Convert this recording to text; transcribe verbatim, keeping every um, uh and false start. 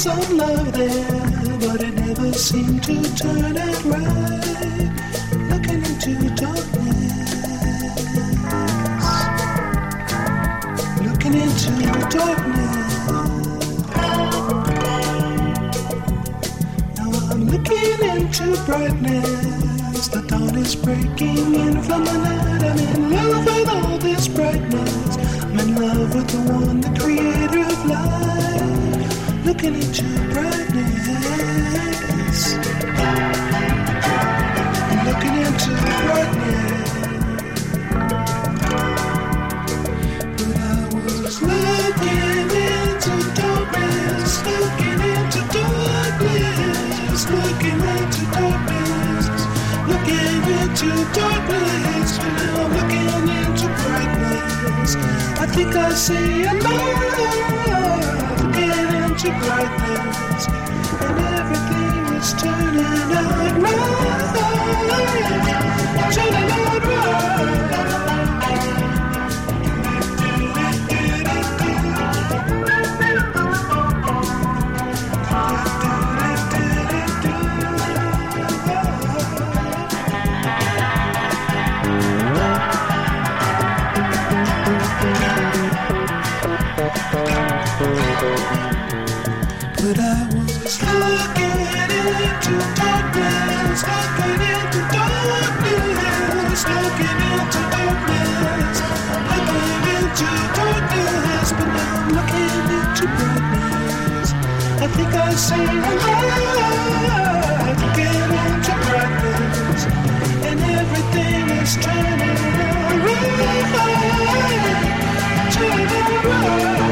some love there, but it never seemed to turn out right. Looking into darkness, looking into darkness. Now I'm looking into brightness. The dawn is breaking in from the night. I'm in love with all this brightness. I'm in love with the one, the creator of light. Looking into brightness. I'm looking into brightness. But I was looking into darkness. Looking into darkness. Looking into darkness. Looking into darkness. But now I'm looking into brightness. I think I see a light. Looking into brightness, and everything is turning out right, turning out right. But I was looking into darkness, looking into darkness, looking into darkness, looking into darkness, but now I'm looking into brightness. I think I see a light, looking into brightness, and everything is turning around, turning around.